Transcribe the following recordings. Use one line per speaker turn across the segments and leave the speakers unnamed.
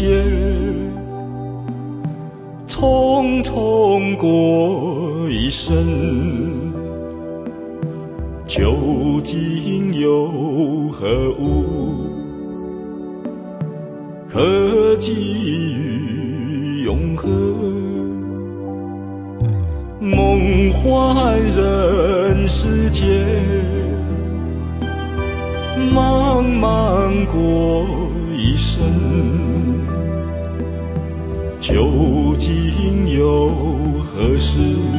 界，匆匆过一生，究竟又何物可寄予永恒？梦幻人世间，茫茫过一生，究竟有何事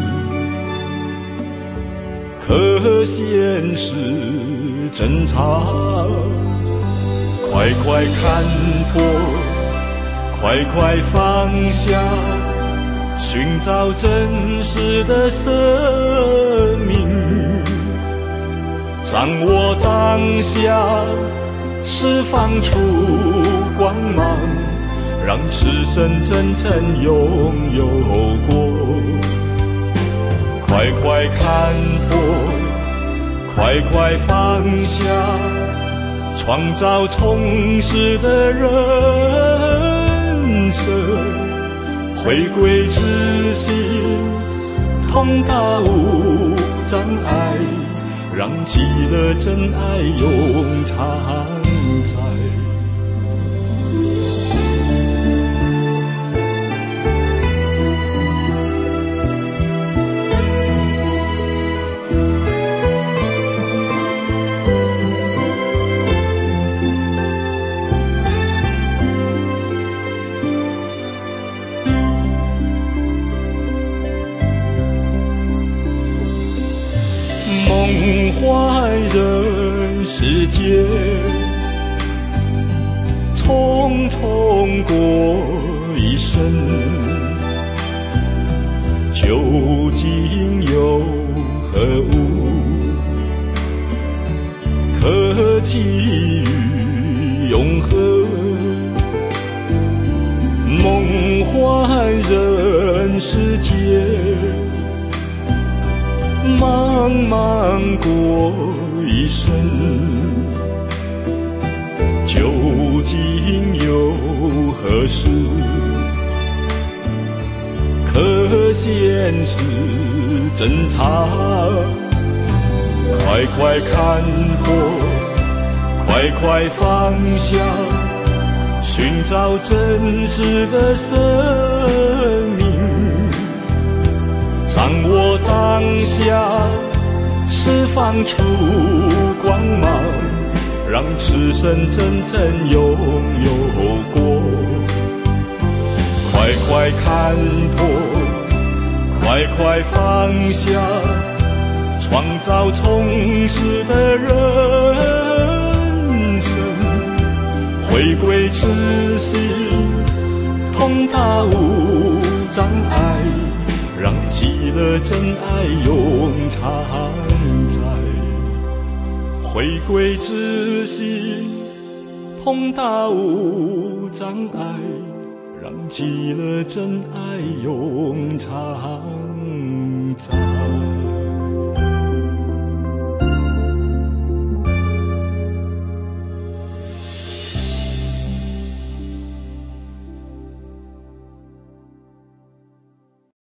可现实侦查？快快看破，快快放下，寻找真实的生命，掌握当下，释放出光芒，让此生真正拥有过。快快看破，快快放下，创造充实的人生，回归自信，通达无障碍，让极乐真爱永常在。梦幻人世界，匆匆过一生，究竟有何物可寄予永恒？梦幻人世界，茫茫过一生，究竟有何事可现实侦查？快快看破，快快放下，寻找真实的生命，掌握当下，释放出光芒，让此生真正拥有过。快快看破，快快放下，创造充实的人生，回归自信，通达无障碍，让极乐真爱永常在。回归自信，通达无障碍，让极乐真爱永常在。